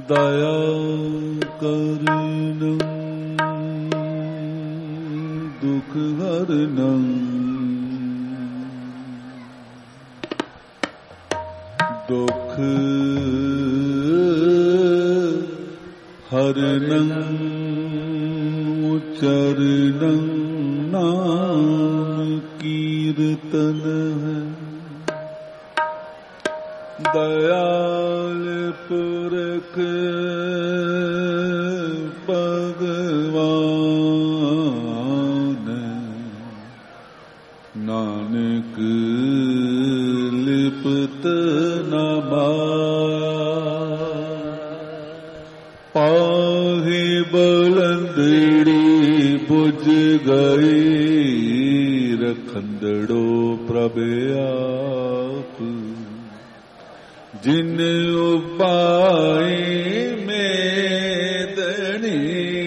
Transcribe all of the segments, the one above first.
ਦਇਆ ਕਰਨੰ ਦੁਖ ਹਰਨੰ ਦੁਖ ਹਰਨੰ ਚਰਨੰ ਨਾਮ ਕੀਰਤਨ ਹੈ ਦਇਆਲ ਪੁਰਖ ਭਗਵਾਨ ਨਾਨਕ ਲਿਪਤ ਨ ਮਾਇਆ ਪਾਹੇ ਬਲੰਦੜੀ ਬੁਝ ਗਈ ਰਖੰਦੜੋ ਪ੍ਰਭ ਆਪ ਜਿਨ ਉਪਾਏ ਮੇਦਣੀ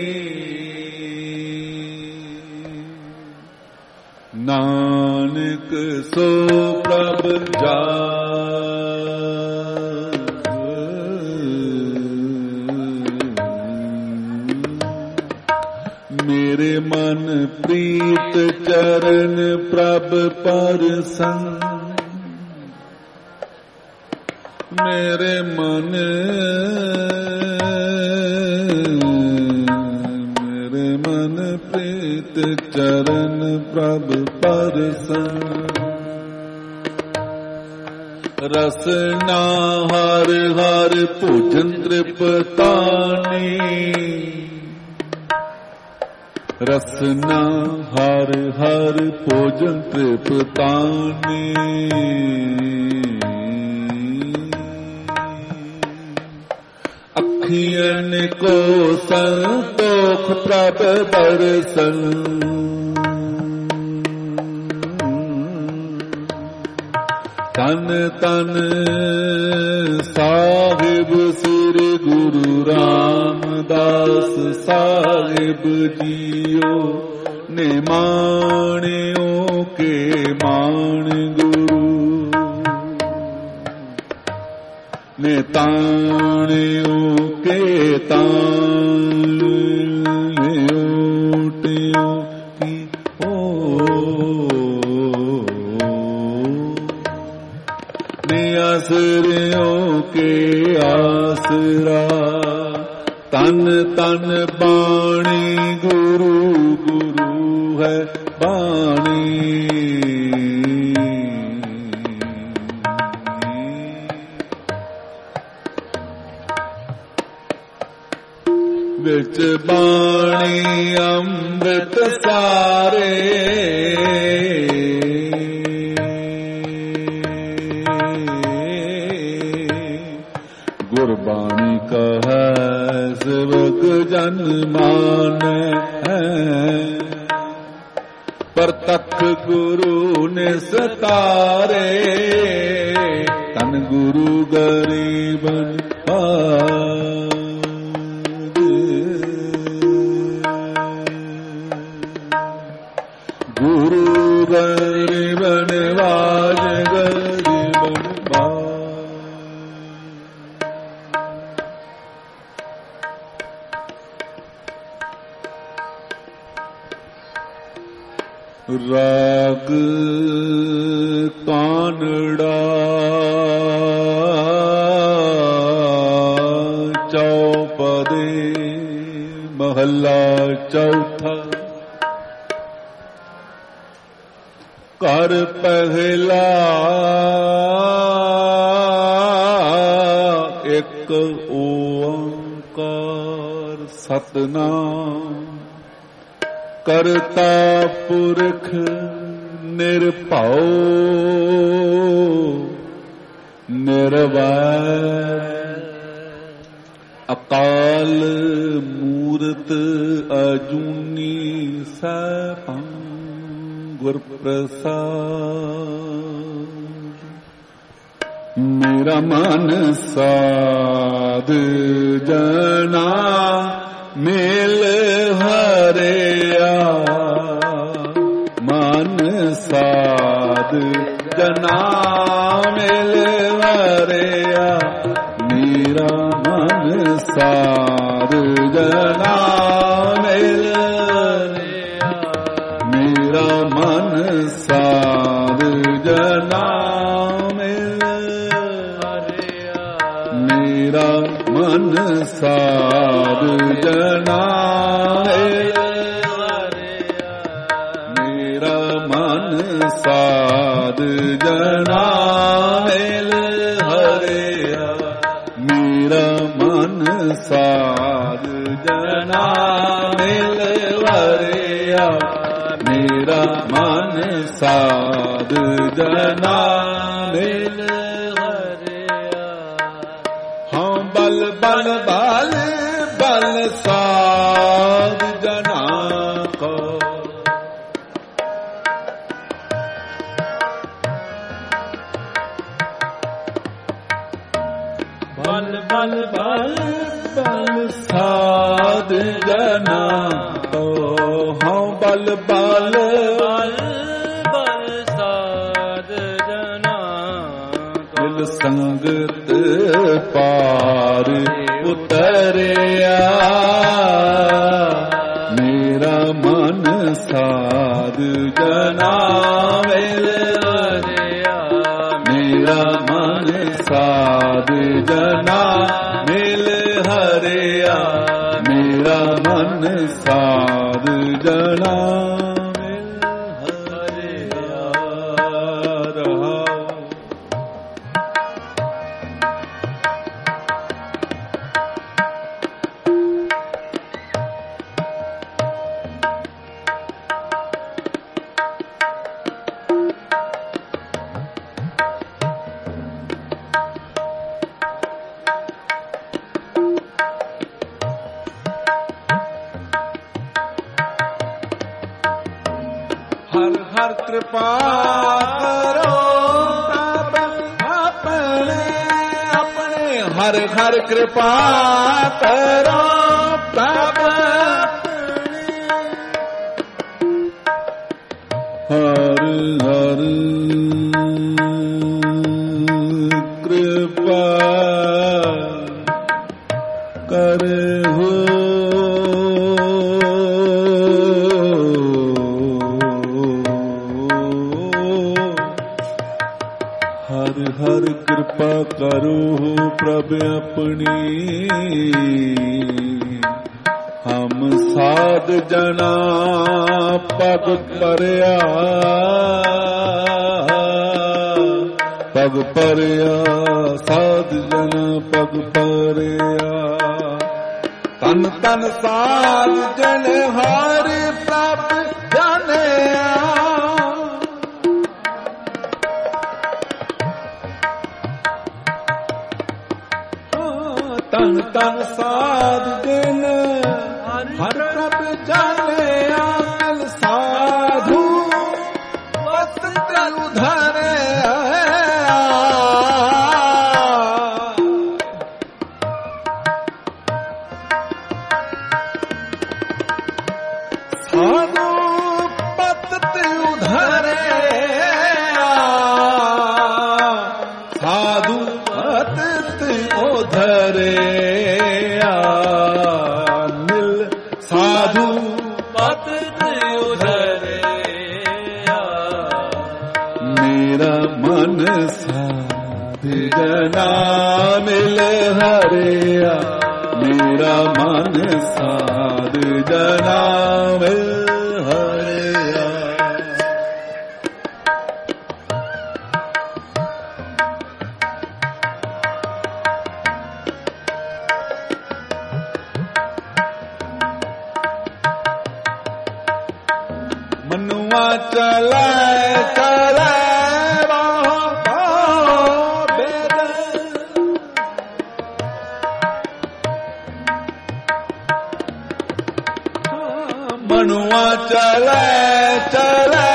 ਨਾਨਕ ਸੋ ਪ੍ਰਭ ਮੇਰੇ ਮਨ ਪ੍ਰੀਤ ਚਰਨ ਪ੍ਰਭ ਪਰਸਨ ਮੇਰੇ ਮਨ ਪ੍ਰੀਤ ਚਰਨ ਪ੍ਰਭ ਪਰਸਨ ਰਸਨਾ ਹਰ ਹਰ ਭੋਜਨ ਤ੍ਰਿਪਤਾਨੀ ਰਸਨਾ ਹਰ ਹਰ ਭੋਜਨ ਤ੍ਰਿਪਤਾਨੀ ਅਖੀਆਂ ਕੋ ਸੰਤੋਖ ਪ੍ਰਭ ਬਰਸਨ ਤਨ ਤਨ ਸਾਹਿਬ ਸ੍ਰੀ ਗੁਰੂ ਰਾਮਦਾਸ ਸਾਹਿਬ ਜੀਓ ਨੇ ਮਾਣਿਓ ਕੇ ਮਾਣ ਗੁਰੂ ਨੇ ਤਾਣਿਓ ਕੇ ਤਾਣਿਓ ਟਿਓ ਕੀ ਨੇ ਆਸਰਿਓ ਕੇ ਆਸਰਾ ਤਨ ਤਨ ਬਾਣੀ ਗੁਰੂ ਗੁਰੂ ਹੈ ਬਾਣੀ ਵਿੱਚ ਬਾਣੀ ਅੰਮ੍ਰਿਤ ਸਾਰੇ ਗੁਰਬਾਣੀ ਕਹੈ ਸੇਵਕ ਜਨ ਮਾਨੈ ਪ੍ਰਤੱਖ ਗੁਰੂ ਨਿਸਤਾਰੇ ਤਨ ਗੁਰੂ ਗਰੀਬਨ ਗੁਰੂ ਗਰੀਬਨ ਵਾਜ ਗਰੀਬਨ ਰਾਗ ਕਾਨੜਾ ਚੌਪਦੇ ਮਹੱਲਾ ਚੌਥਾ ਘਰ ਪਹਿਲਾ ਇੱਕ ਓੰਕਾਰ ਸਤਿਨਾਮ ਕਰਤਾ ਪੁਰਖ ਨਿਰਭਉ ਨਿਰਵੈਰ ਅਕਾਲ ਮੂਰਤ ਅਜੂਨੀ ਸੈਭੰ ਗੁਰ ਪ੍ਰਸਾਦ ਮੇਰਾ ਮਨ ਸਾਧ ਜਨਾ ਮਿਲ ਹਰਿਆ ਮਨ ਸਾਧ ਜਨਾ ਮਿਲ ਹਰਿਆ ਮੇਰਾ ਮਨ ਸਾਧ ਜਨਾ ਮਿਲ ਹਰਿਆ ਮੇਰਾ ਮਨ ਸਾਧ ਜਨਾ ਮਿਲ ਹਰਿਆ ਮੇਰਾ ਮਨ ਸਾਧ ਜਨਾ ਮਿਲ ਹਰਿਆ ਮੇਰਾ ਮਨ ਸਾਧ ਜਨਾ ਮਿਲ ਹਰਿਆ ਮੇਰਾ ਮਨ ਸਾਧ ਜਨਾ ਮਿਲ ਹਰਿਆ ਮੇਰਾ ਮਨ ਸਾਧ ਜਨਾ ਮਿਲ ਹਰਿਆ ਹਾਂ ਬਲ ਬਲ ਬਲ ਬਲ ਸਾਧ ਜਨਾ ਕੋ ਬਲ ਬਲ ਬਲ ਬਲ ਸਾਧ ਜਨਾ ਕੋ ਹਾਂ ਬਲ ਬਲ ਬਲ ਬਲ ਸਾਧ ਜਨਾ ਮਿਲ ਸੰਗਤ ਪਾਰ ਉਤਰਿਆ ਮੇਰਾ ਮਨ ਸਾਧ ਜਨਾ ਮਿਲ ਹਰਿਆ ਮੇਰਾ ਮਨ ਸਾਧ ਜਨਾ ਮਿਲ ਹਰਿਆ ਮੇਰਾ ਮਨ ਸਾਧ ਜਨਾ ਮਿਲ ਹਰਿਆ ਰਹਾਉ ਹਰ ਹਰ ਕਿਰਪਾ ਕਰੋ ਪ੍ਰਭ ਆਪਣੇ ਆਪਣੇ ਹਰ ਹਰ ਕਿਰਪਾ ਕਰੋ ਪ੍ਰਭ ਹਰ ਹਰ ਕਿਰਪਾ ਕਰਹੁ ਹਰ ਹਰ ਕਿਰਪਾ ਕਰੋ ਪ੍ਰਭ ਆਪਣੀ ਹਮ ਸਾਧ ਜਨਾ ਪਗ ਪਰਿਆ ਪਗ ਪਰਿਆ ਸਾਧ ਜਨਾ ਪਗ ਪਰਿਆ ਤਨ ਤਨ ਸਾਧ ਜਨ ਹਰਿ ਪ੍ਰਭ ਜਾਣਿਆ ਤਨ ਤਨ ਸਾਧ ਜਨ ਹਰਿ ਪ੍ਰਭ ਜਾਣਿਆ ਮਿਲ ਸਾਧੂ ਵਸਤ ਉਧਰਿਆ ਸਾਧੂ ਪਤਿ ਉਧਰਿਆ ਸਾਧੂ ਪਤਿ ਉਧਰਿਆ ਮਿਲ ਸਾਧੂ ਪਤਿ ਉਧਰਿਆ ਮੇਰਾ ਮਨ ਸਾਧ ਜਨਾ ਮਿਲ ਹਰਿਆ ਮੇਰਾ ਮਨ ਸਾਧ ਜਨਾ ਮਿਲ ਹਰਿਆ ਮਨੁਆ ਚਲੇ ਚਲੇ ਮਨੁਆ ਚਲੇ ਚਲੇ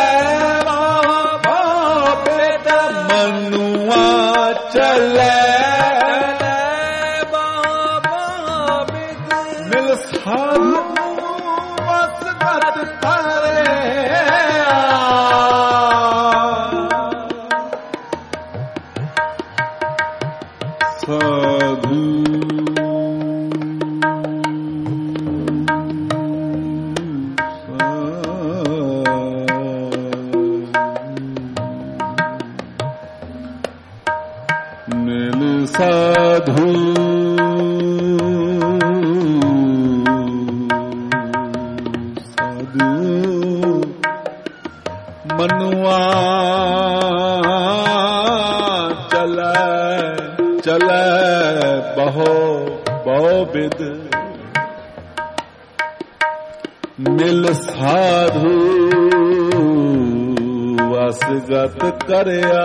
ਬੇਟਾ ਮਨੁਆ ਚਲੇ ਮਿਲ ਸਾਧੂ ਵਸਗਤ ਸਾਧੂ ਸਾਧੂ ਮਨੁਆ ਚਲੈ ਬਹੁ ਬਿਦ ਮਿਲ ਸਾਧੂ ਵਸਗਤ ਕਰਿਆ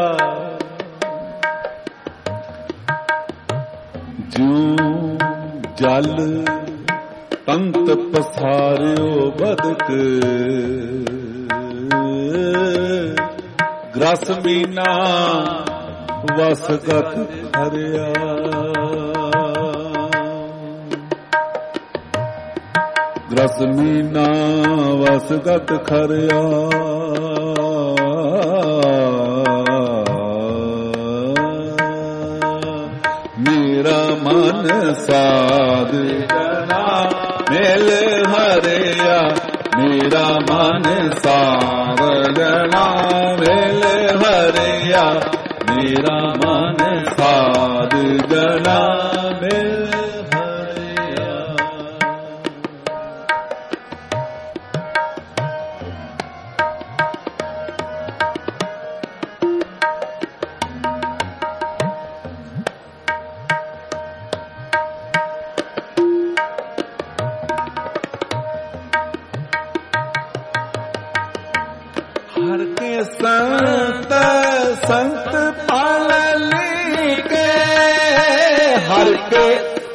ਜਿਉ ਜਲ ਤੰਤ ਪਸਾਰਿਓ ਬਦਕ ਗ੍ਰਸ ਮੀਨਾ ਵਸਗਤ ਹਰਿਆ ਗ੍ਰਸ ਮੀਨਾ ਵਸਗਤ ਖਰਿਆ ਮੇਰਾ ਮਨ ਸਾਧ ਜਨਾ ਮਿਲ ਹਰਿਆ ਮੇਰਾ ਮਨ ਸਾਧ ਜਨਾ ਮਿਲ ਹਰਿਆ ਮੇਰਾ ਮਨ ਸਾਧ ਜਨਾ ਮਿਲ हर के संत पाल के हर के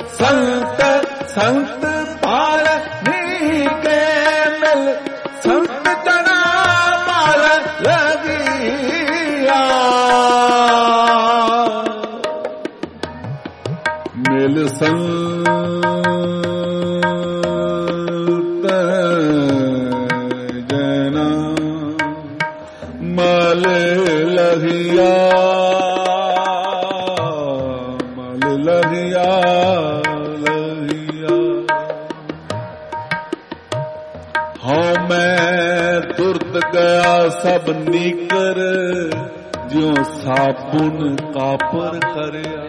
संत पाल के मिल संत जना पाल लगिया मिल संत जना मल लगिया हाँ मैं तुरत गया सब नीकर ज्यों साबुन कापर करया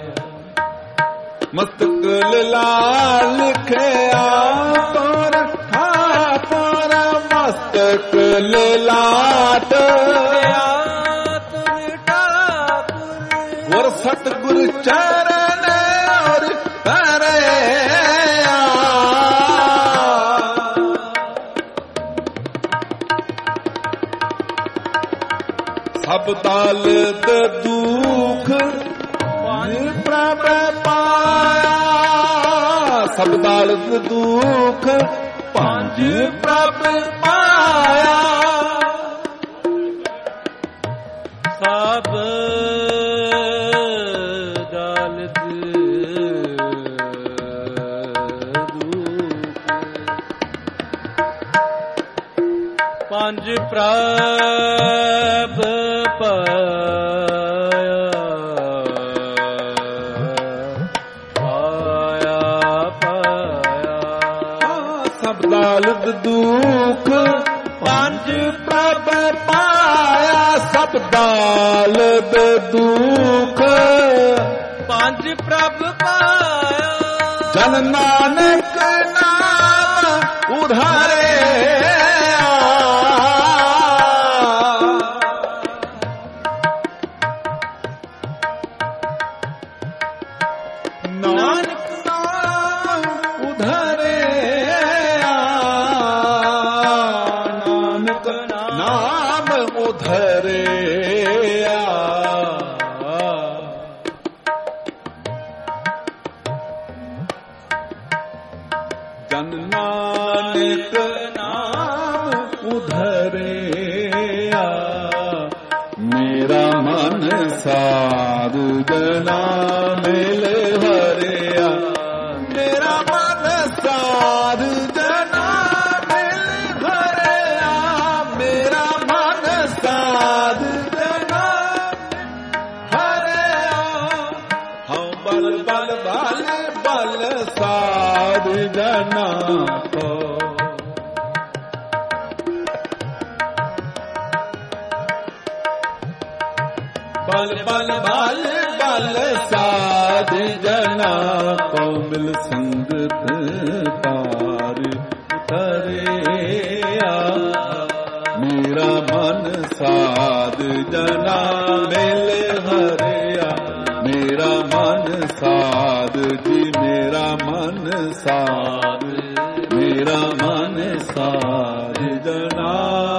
मस्तक लाल लिखया तोर ठाकुर मस्तक लाट और सतगुरु चरण और तरया सब दालत दुख प्रभ पाया सब दालत दुख पंज प्रभ पाया सब दालत दुख पंज प्रभ दालत दुख पंज प्रभ पाया सब दालत दुख पंज प्रभ पाया जन नानक नाम उधारे नानक नाम उधारे उधरिया जन नानक नाम उधरिया मेरा मन साधु जना मिल हरिया मेरा मन साधु जना मिल हरिया मेरा मन साधु जना हरिया हम बल बल बल बल साधु जना को बल बल बल बल साधु को मिल संगत पार उतरिया। मेरा मन साध जना मिल हरिया। मेरा मन साध जी मेरा मन साध। मेरा मन साध जना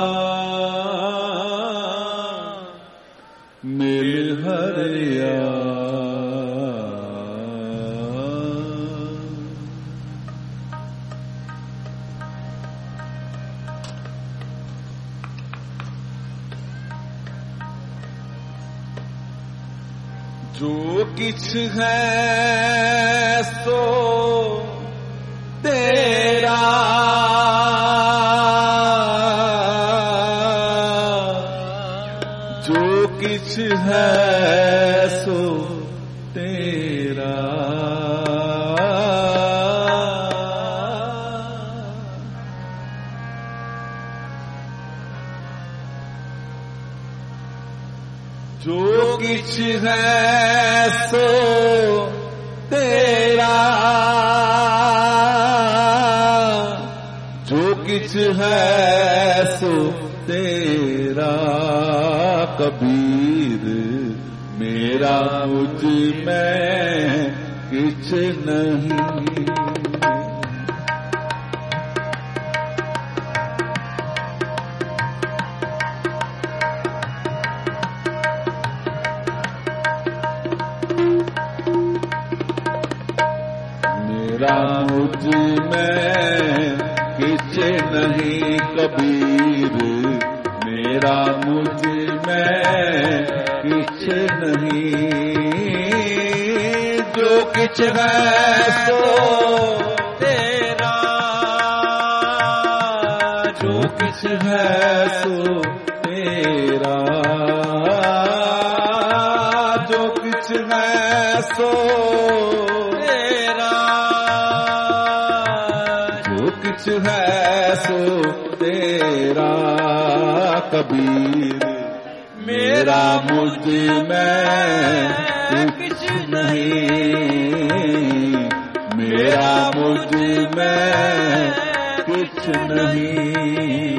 मिल हरिया। जो किछ है सो तेरा। जो किछ है सो तेरा। जो किछ है सो तेरा। जो किछ है सो तेरा। कबीर मेरा मुझ में किछ नहीं। मेरा मुझ में किछ नहीं कबीर। मेरा मुझ में किछ नहीं। जो किछ है सो तेरा। जो किछ है सो तेरा। जो किछ है सो किछ है सो तेरा। कबीर मेरा मुझ में किछ नहीं। मेरा मुझ में किछ नहीं।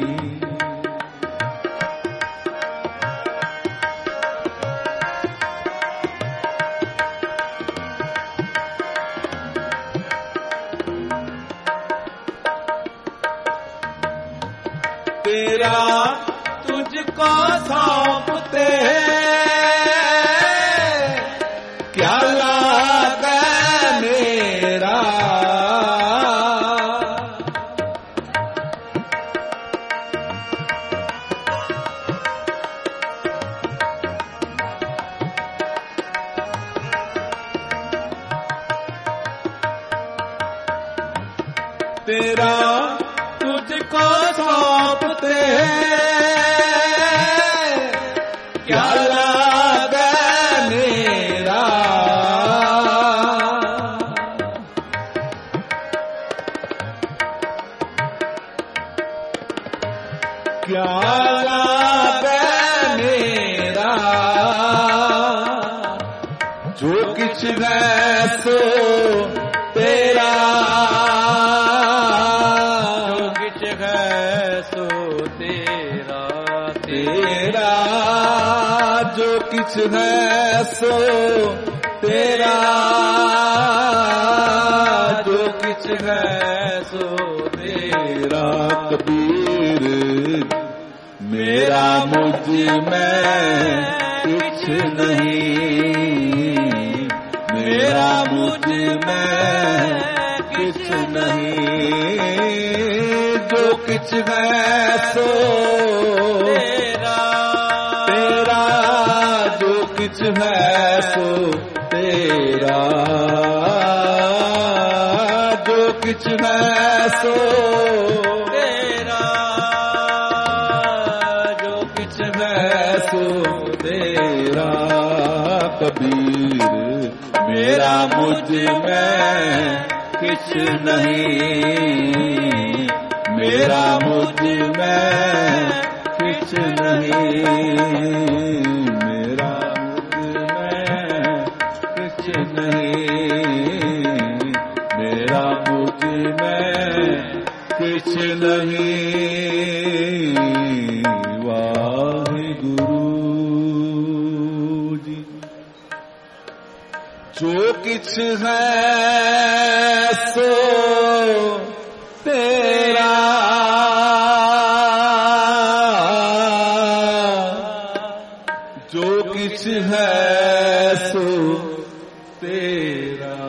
तेरा तुझको सौंपते क्या लागा मेरा। तेरा तुझको सौंपते क्या लागा मेरा। क्या लागा मेरा। जो किछ है सो तेरा। तेरा जो किछ है सो तेरा। जो किछ है सो तेरा। कबीर मेरा मुझ में किछ नहीं। मेरा मुझ में किछ नहीं। जो किछ है सो तेरा। जो किछ है सो तेरा। जो किछ है सो तेरा। जो किछ है सो तेरा। कबीर मेरा मुझ में किछ नहीं। मेरा मुझ में किछ नहीं। मेरा मुझ में किछ नहीं। किछ नहीं वाहिगुरु जी। जो किछ है सो तेरा, जो किछ है सो तेरा,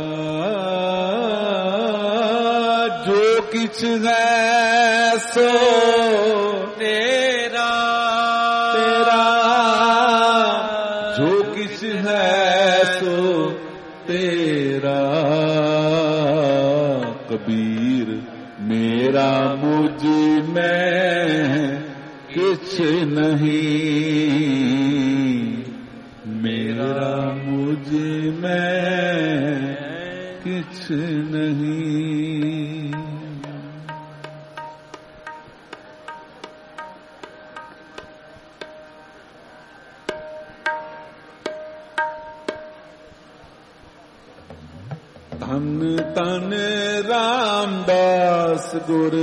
जो किछ है सो तेरा, तेरा, जो किछ है सो तेरा। कबीर मेरा मुझ में किछ नहीं, मेरा मुझ में किछ नहीं। धन तन रामदास गुर,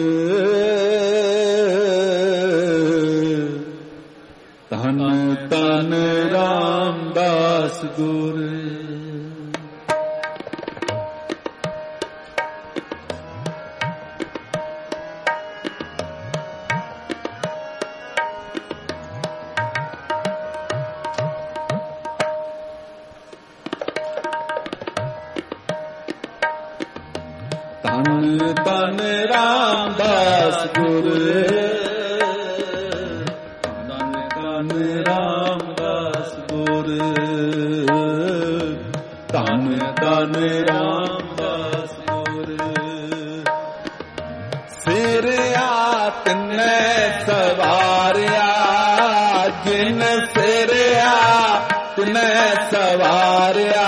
धन तन रामदास गुर। धन तन रामदास गुर, धन तन रामदास गुर, धन तन रामदास गुर। सिरया तिने सवारिया, जिन सिरया तिने सवारिया।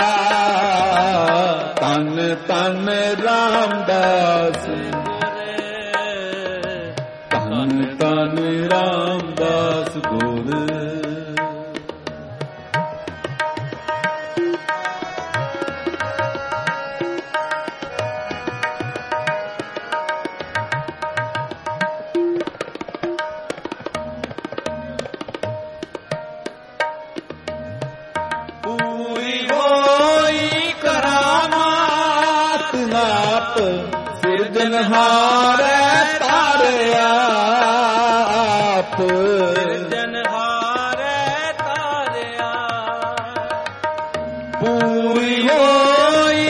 तन तन रामदास गुर, तन तन रामदास गुर। पूरी होई करामात नाप, सिरजनहार तारे आप, सिरजनहार तारे आप। पूरी होई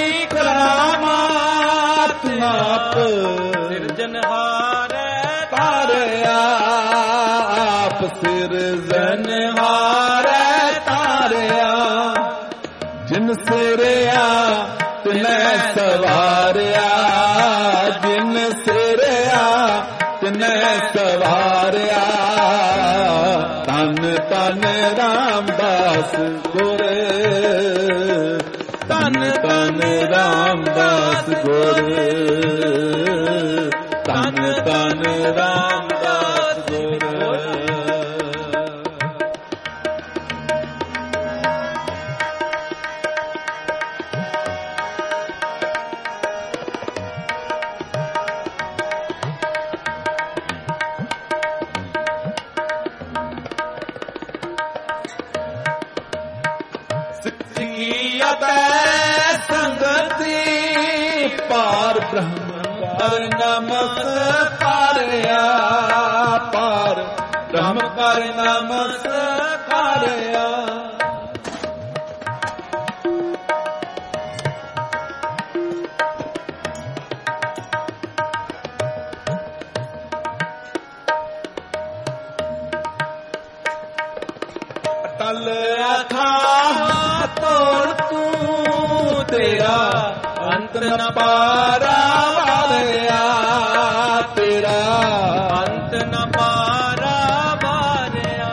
करामात नाप, सिरजनहार तारे आप, सिरजनहार तारे आप। जिन सिरया तिने सवारिया, जिन सिरया तिने सवारिया। तन तन रामदास गुर, तन तन रामदास गुर, तन तन रामदास गुर। संगति पार ब्रह्म कर नमस्कारिया, पार ब्रह्म कर नमस्कारिया। अटल अथाह तोड़ तू तेरा, अंत न पारा वारिया। तेरा अंत न पारा वारिया।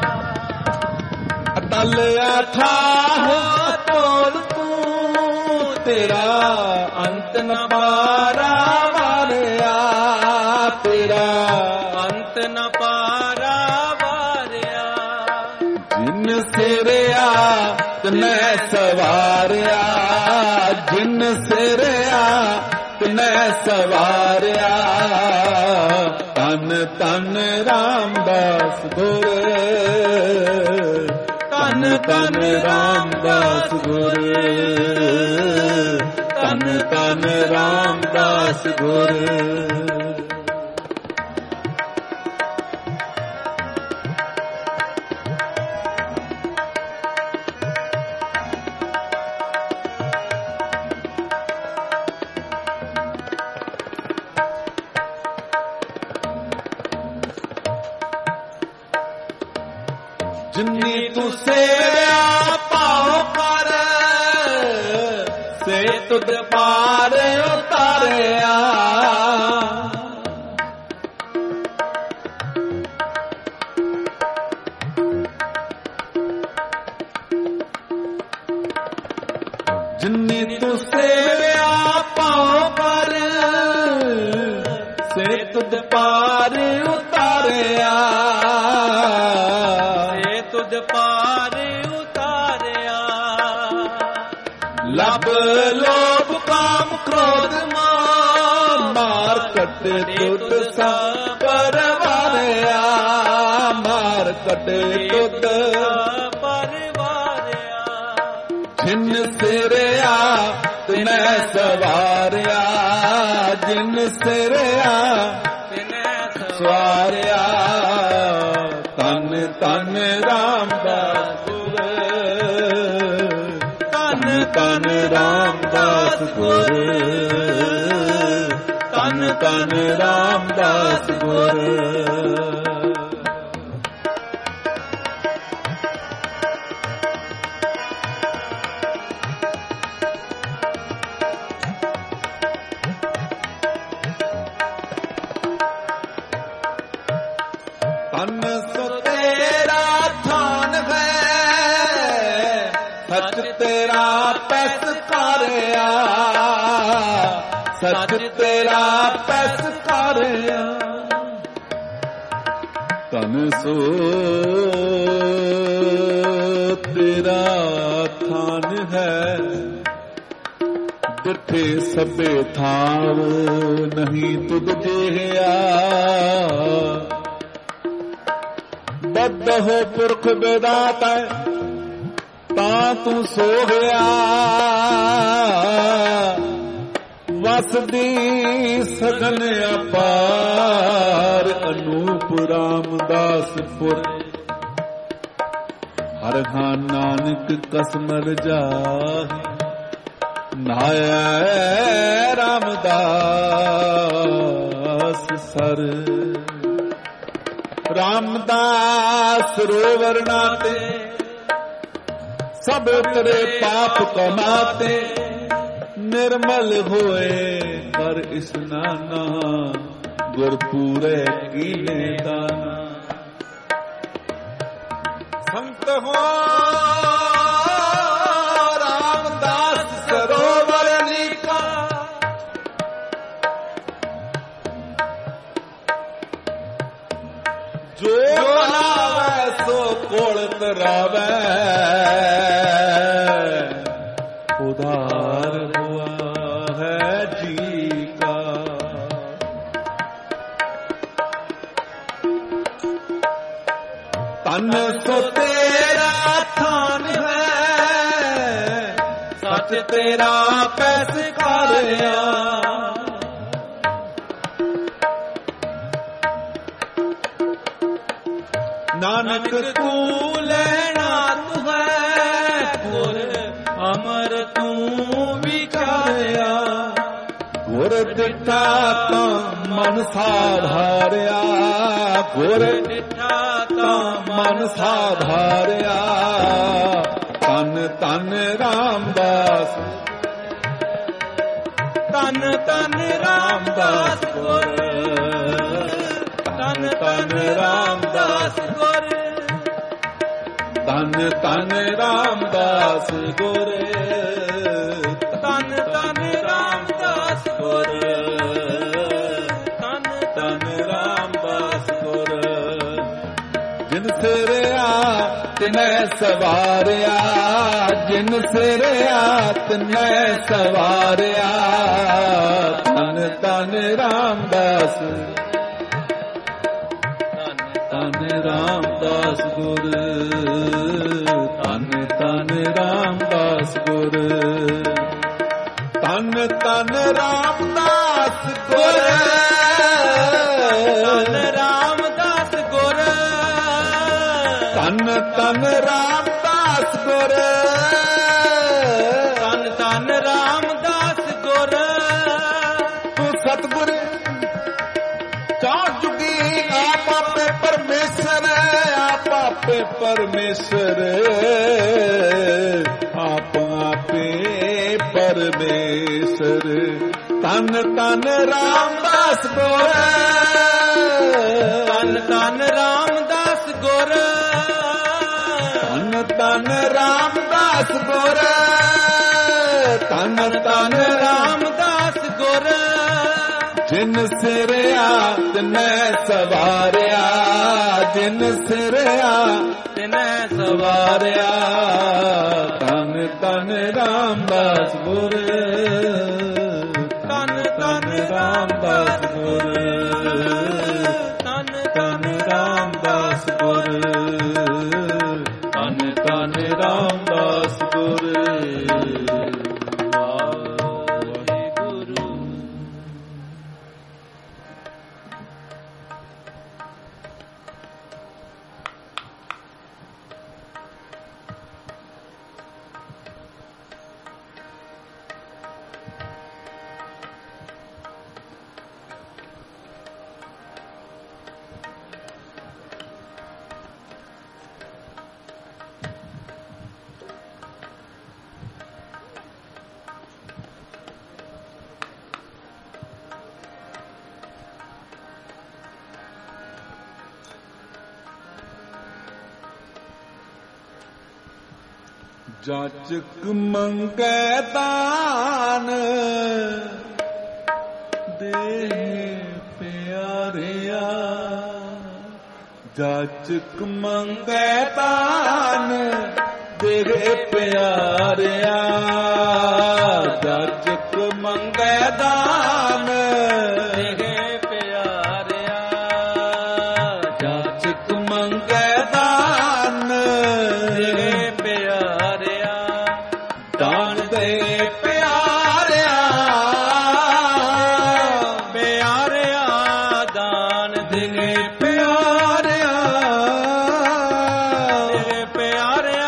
अटल अथाह तोड़ तू तेरा, अंत न पारा वारिया। तेरा अंत न पारा वारिया। जिन सिरया तिने सवारिया, जिन सिरया तिने सवारिया। ਧੰਨ ਧੰਨ ਰਾਮਦਾਸ ਗੁਰ, ਧੰਨ ਧੰਨ ਰਾਮਦਾਸ ਗੁਰ, ਧੰਨ ਧੰਨ ਰਾਮਦਾਸ ਗੁਰ। ਜਿਨੀ ਤੂੰ ਸੇਵਿਆ ਭਾਉ ਕਰ, ਸੇ ਤੁਧ ਪਾਰ ਉਤਾਰਿਆ। ਜਿਨੀ ਤੂੰ ਸੇਵਿਆ ਭਾਉ ਕਰ, ਸੇ ਤੁਧ ਪਾਰ ਉਤਾਰਿਆ। ਪਾਰ ਉਤਾਰਿਆ। ਲਬ ਲੋਭ ਕਾਮ ਕ੍ਰੋਧ ਮਾਰ ਕੱਟੇ ਤੁਧ ਸਭ ਪਰਵਾਰਿਆ। ਮਾਰ ਕੱਟੇ ਤੁਧ ਪਰਵਾਰਿਆ। ਜਿਨ ਸਿਰਿਆ ਤਿਨੈ ਸਵਾਰਿਆ, ਜਿਨ ਸਿਰਿਆ ਤਿਨੈ ਸਵਾਰਿਆ। ਧੰਨ ਧੰਨ ਰਾਮਦਾਸ ਗੁਰ, ਧੰਨ ਧੰਨ ਰਾਮਦਾਸ ਗੁਰ, ਧੰਨ ਧੰਨ ਰਾਮਦਾਸ ਗੁਰ। ਤਨ ਸੋ ਤੇਰਾ ਥਾਨ ਹੈ, ਸੱਚ ਤੇਰਾ ਪੈਸ ਕਾਰਿਆ। ਸੱਚ ਤੇਰਾ ਪੈਸ ਕਾਰਿਆ। ਤਨ ਸੋ ਤੇਰਾ ਥਾਨ ਹੈ, ਜਿੱਥੇ ਸਭੇ ਥਾਵ ਨਹੀਂ ਤੁਧ ਜਿਹਾ। ਬੱਧੋ ਪੁਰਖ ਵਿਦਾਤਾ ਤਾਂ ਤੂੰ ਸੋਹਿਆ। ਵਸਦੀ ਸਗਨ ਅਪਾਰ, ਅਨੂਪ ਰਾਮਦਾਸਪੁਰ। ਹਰ ਹਾਂ ਨਾਨਕ ਕਸਮਰ ਜਾਹਿ, ਨਹਾਇ ਰਾਮਦਾਸ ਸਰ। ਰਾਮਦਾਸ ਸਰੋਵਰ ਨਾਤੇ, ਸਭ ਉਤਰੇ ਪਾਪ ਕਮਾਤੇ। ਨਿਰਮਲ ਹੋਏ ਕਰ ਇਸਨਾਨਾ, ਗੁਰ ਪੂਰੇ ਕੀਨੇ ਦਾਨਾ। ਸੰਤ ਹੋ ਰਾਮਦਾਸ ਸਰੋਵਰ ਨੀਕਾ। ਜੋ ਨਾਵੈ ਸੋ ਕੋਲ ਤਰਾਵੈ, ਉਧਾਰ ਹੁਆ ਹੈ ਜੀ ਕਾ। ਤਨ ਸੋ ਤੇਰਾ ਥਾਨ ਹੈ, ਸੱਚ ਤੇਰਾ ਪੈਸ ਕਾਰਿਆ। ਨਾਨਕ ਤੂੰ ਲੈਣਾ ਤੂੰ ਹੈ, ਗੁਰ ਅਮਰ ਤੂੰ ਵਿਚਾਰਿਆ। ਗੁਰ ਦਿੱਤਾ ਤਾਂ ਮਨ ਸਾਧਾਰਿਆ, ਗੁਰ ਦਿੱਤਾ ਤਾਂ ਮਨ ਸਾਧਾਰਿਆ। ਧੰਨ ਧੰਨ ਰਾਮਦਾਸ, ਧੰਨ ਧੰਨ ਰਾਮਦਾਸ ਗੁਰ, ਧੰਨ ਧੰਨ ਰਾਮਦਾਸ ਗੁਰ, ਧੰਨ ਧੰਨ ਰਾਮਦਾਸ ਗੁਰ, ਧੰਨ ਧੰਨ ਰਾਮਦਾਸ ਗੁਰ, ਧੰਨ ਧੰਨ ਰਾਮਦਾਸ ਗੁਰ। ਜਿਨ ਸਿਰਿਆ ਤਿਨੈ ਸਵਾਰਿਆ, ਜਿਨ ਸਿਰਿਆ ਤਿਨੈ ਸਵਾਰਿਆ। ਧੰਨ ਧੰਨ ਰਾਮਦਾਸ, ਧੰਨ ਰਾਮਦਾਸ ਗੁਰ, ਧੰਨ ਧੰਨ ਰਾਮਦਾਸ ਗੁਰ, ਧੰਨ ਧੰਨ ਰਾਮਦਾਸ ਗੁਰ, ਧੰਨ ਰਾਮਦਾਸ ਗੁਰ, ਧੰਨ ਧੰਨ ਰਾਮਦਾਸ ਗੁਰ, ਧੰਨ ਧੰਨ ਰਾਮਦਾਸ ਗੁਰ। ਤੂੰ ਸਤਿਗੁਰ ਚਾਰ ਜੁਗੀ ਆਪ ਆਪੇ ਪਰਮੇਸ਼ਰ, ਆਪ ਆਪੇ ਪਰਮੇਸ਼ਰ, ਆਪ ਆਪੇ ਪਰਮੇਸ਼ਰ। ਧੰਨ ਧੰਨ ਰਾਮਦਾਸ ਗੁਰ, ਧੰਨ ਧੰਨ ਰਾਮਦਾਸ ਗੁਰ, ਧੰਨ ਧੰਨ ਰਾਮਦਾਸ ਗੁਰ, ਧੰਨ ਧੰਨ ਰਾਮਦਾਸ ਗੁਰ। ਜਿਨ ਸਿਰਿਆ ਤਿਨੈ ਸਵਾਰਿਆ, ਜਿਨ ਸਿਰਿਆ ਤਿਨੈ ਸਵਾਰਿਆ। ਧੰਨ ਧੰਨ ਰਾਮਦਾਸ ਗੁਰ, ਧੰਨ ਧੰਨ ਰਾਮਦਾਸ ਗੁਰ, ਧੰਨ ਧੰਨ ਰਾਮਦਾਸ ਗੁਰ, ਧੰਨ ਧੰਨ ਰਾਮਦਾਸ ਗੁਰ। ਜਾਚਕ ਮੰਗੈ ਦਾਨ ਦੇ ਪਿਆਰਿਆ, ਜਾਚਕ ਮੰਗੈ ਦਾਨ ਦੇ ਪਿਆਰਿਆ, ਜਾਚਕ ਮੰਗੈ ਦਾਨ ਦੇ ਪਿਆਰਿਆ, ਜਾਚਕ ਮੰਗੈ ਦਾਨ ਦੇ ਪਿਆਰਿਆ, ਦਾਨ ਦੇ ਪਿਆਰਿਆ, ਪਿਆਰਿਆ ਦਾਨ ਦੇ ਪਿਆਰਿਆ, ਦੇ ਪਿਆਰਿਆ,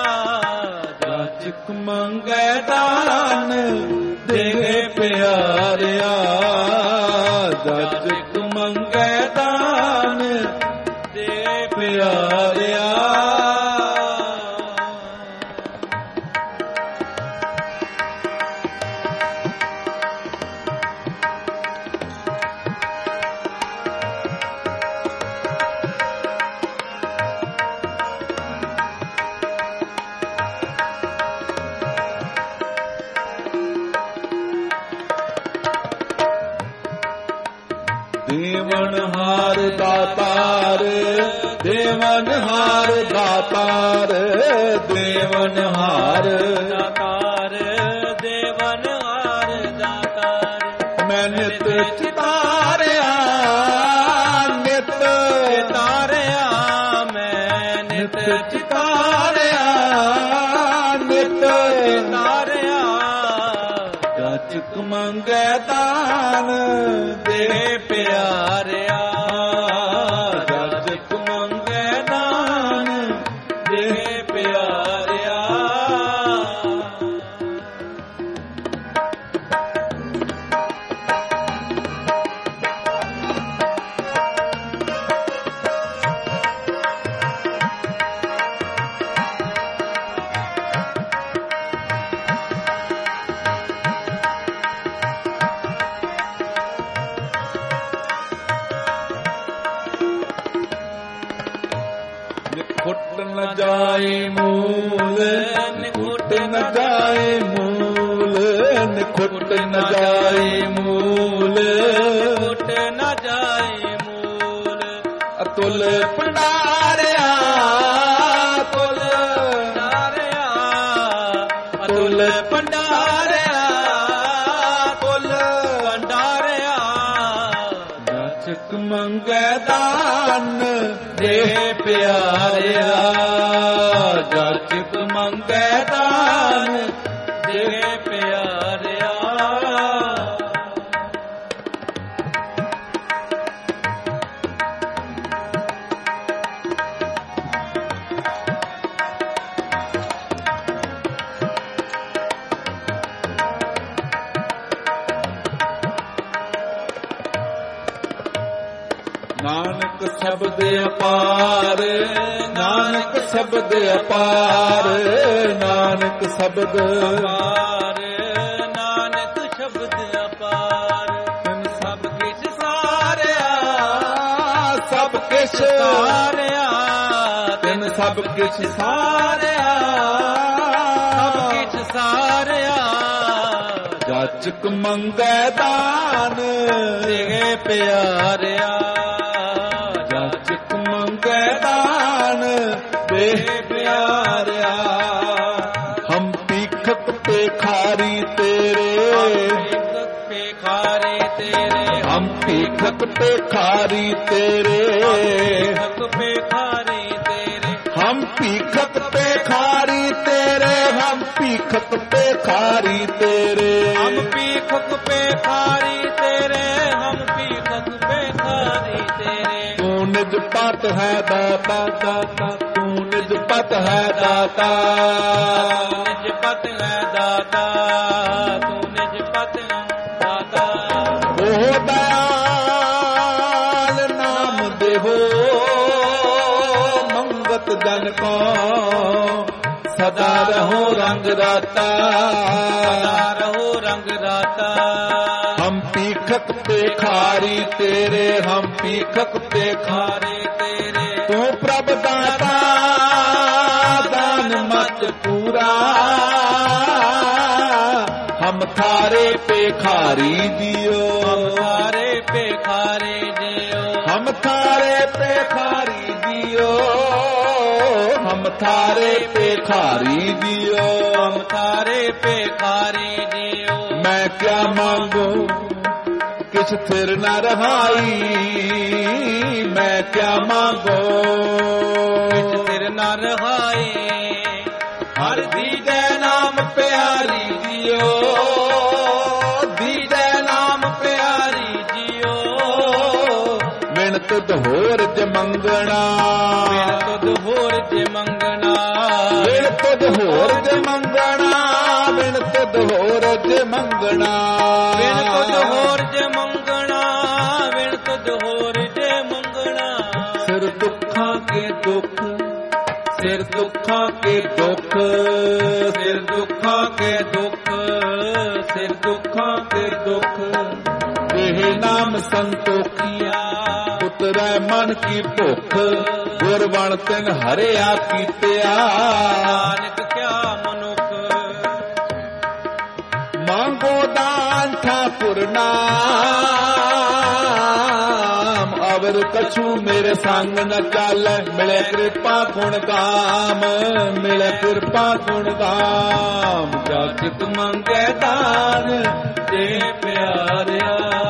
ਜਾਚਕ ਮੰਗੈ ਦਾਨ ਦੇ ਪਿਆਰਿਆ, ਜਾਚਕ ਮੰਗੈ ਦਾਨ ਦੇ ਪਿਆਰਿਆ। ਦੇਵਨਹਾਰ ਦਾਤਾਰ, ਦੇਵਨਹਾਰ ਦਾਤਾਰ, ਦੇਵਨਹਾਰ ਦਾਤਾਰ, ਦੇਵਨਹਾਰ ਦਾਤਾਰ। ਮੈਂ ਨਿਤ ਚਿਤਾਰਿਆ, ਨਿਤ ਚਿਤਾਰਿਆ, ਮੈਂ ਨਿਤ ਚਿਤਾਰਿਆ, ਨਿਤ ਚਿਤਾਰਿਆ। ਜਾਚਕ ਮੰਗੈ ਦਾਨ ਦੇ ਪਿਆਰਿਆ, ਜਾਚਕ ਮੰਗੈ ਦਾਨ ਦੇ ਪਿਆਰਿਆ। ਨਿਖੁੱਟ ਨ ਜਾਏ ਮੂਲ, ਨਿਖੁੱਟ ਨ ਜਾਏ ਮੂਲ, ਨਿਖੁੱਟ ਨ ਜਾਏ ਮੂਲ, ਨਿਖੁੱਟ ਨ ਜਾਏ ਮੂਲ। ਅਤੁਲ ਭੰਡਾਰਿਆ, ਅਤੁਲ ਭੰਡਾਰਿਆ, ਅਤੁਲ ਭੰਡਾਰਿਆ, ਅਤੁਲ ਭੰਡਾਰਿਆ। ਜਾਚਕ ਮੰਗੈ ਦਾਨ ਦੇ ਪਿਆਰਿਆ ਜਾਚਕ ਮੰਗੈ ਦਾਨ ਦੇ ਪਿਆਰਿਆ। ਨਾਨਕ ਸ਼ਬਦ ਅਪਾਰ ਨਾਨਕ ਸ਼ਬਦ ਅਪਾਰ ਨਾਨਕ ਸ਼ਬਦ ਅਪਾਰ ਨਾਨਕ ਸ਼ਬਦ ਅਪਾਰ। ਤਨ ਸਭ ਕਿਛ ਸਾਰਿਆ ਸਭ ਕਿਛ ਸਾਰਿਆ ਤਨ ਸਭ ਕਿਛ ਸਾਰਿਆ ਸਭ ਕਿਛ ਸਾਰਿਆ। ਜਾਚਕ ਮੰਗੈ ਦਾਨ ਦੇ ਪਿਆਰਿਆ ਦਾਨ ਦੇ ਪਿਆਰਿਆ। ਹਮ ਭੀਖਕ ਭਿਖਾਰੀ ਤੇਰੇ ਭਿਖਾਰੀ ਤੇਰੇ ਹਮ ਭੀਖਕ ਭਿਖਾਰੀ ਤੇਰੇ ਭਿਖਾਰੀ ਤੇਰੇ ਹਮ ਭੀਖਕ ਭਿਖਾਰੀ ਤੇਰੇ ਹਮ ਭੀਖਕ ਭਿਖਾਰੀ ਤੇਰੇ ਹਮ ਭੀਖਕ ਭਿਖਾਰੀ ਤੇਰੇ ਹਮ ਭੀਖਕ ਭਿਖਾਰੀ ਤੇਰੇ। ਤੂੰ ਨਿਜ ਪਤ ਹੈ ਦਾਤਾ ਦਾਤਾ ਤੂੰ ਨਿਜ ਪਤ ਹੈ ਦਾਤਾ ਨਿਜ ਪਤ ਹੈ ਦਾਤਾ ਤੂੰ ਨਿਜ ਪਤ ਹੈ ਦਾਤਾ। ਉਹ ਦਇਆਲ ਨਾਮ ਦੇਹੋ ਮੰਗਤ ਜਨ ਕੋ ਸਦਾ ਰਹੋ ਰੰਗ ਰਾਤਾ ਸਦਾ ਰਹੋ ਰੰਗ ਰਾਤਾ। ਹਮ ਭੀਖਕ ਭਿਖਾਰੀ ਤੇਰੇ ਹਮ ਭੀਖਕ ਭਿਖਾਰੀ ਤੇਰੇ ਤੂੰ ਪ੍ਰਭ ਦਾਤਾ ਦਾਨ ਮਤ ਪੂਰਾ। ਹਮ ਥਾਰੇ ਭਿਖਾਰੀ ਜੀਓ ਹਮ ਥਾਰੇ ਭਿਖਾਰੀ ਜੀਓ ਹਮ ਥਾਰੇ ਭਿਖਾਰੀ ਜੀਓ ਹਮ ਥਾਰੇ ਭਿਖਾਰੀ ਜੀਓ ਹਮ ਥਾਰੇ ਭਿਖਾਰੀ ਜੀਓ। ਮੈਂ ਕਿਆ ਮੰਗੂ ਕਿਛ ਥਿਰ ਨ ਰਹਾਈ ਮੈਂ ਕਿਆ ਮੰਗੋ ਕਿਛ ਥਿਰ ਨ ਰਹਾਈ। ਹਰ ਦੀਜੈ ਨਾਮ ਪਿਆਰੀ ਜੀਓ ਦੀਜੈ ਨਾਮ ਪਿਆਰੀ ਜੀਓ। ਬਿਨ ਤੁਧ ਹੋਰ ਜ ਮੰਗਣਾ ਬਿਨ ਤੁਧ ਹੋਰ ਜ ਮੰਗਣਾ ਬਿਨ ਤੁਧ ਹੋਰ ਜ ਮੰਗਣਾ ਬਿਨ ਤੁਧ ਹੋਰ ਜ ਮੰਗਣਾ ਬਿਨ ਤੁਧ ਹੋਰ ਜ ਮੰਗਣਾ ਬਿਨ ਤੁਧ ਹੋਰ ਜ ਮੰਗਣਾ। ਸਿਰ ਦੁੱਖਾਂ ਕੇ ਦੁੱਖ ਸਿਰ ਦੁੱਖਾਂ ਕੇ ਦੁੱਖ ਸਿਰ ਦੁੱਖਾਂ ਕੇ ਦੁੱਖ ਸਿਰ ਦੁੱਖਾਂ ਕੇ ਦੁੱਖ। ਇਹ ਨਾਮ ਸੰਤੋਖੀਆ ਉਤਰੈ ਮਨ ਕੀ ਭੁੱਖ ਗੁਰ ਬਣ ਤਿਨ ਹਰਿਆ ਕੀਤਿਆ। ਨਾਨਕ ਕਿਆ ਮਨੁੱਖ ਮੰਗੋ ਦਾਨ ਠਾਕੁਰ ਨਾਮ ਅਵਰ ਕਛੂ ਮੇਰੇ ਸੰਗ ਨ ਚਾਲੈ। ਮਿਲੇ ਕਿਰਪਾ ਗੁਣ ਗਾਮ ਮਿਲੇ ਕਿਰਪਾ ਗੁਣ ਗਾਮ। ਜਾਚਕ ਮੰਗੈ ਦਾਨ ਦੇ ਪਿਆਰਿਆ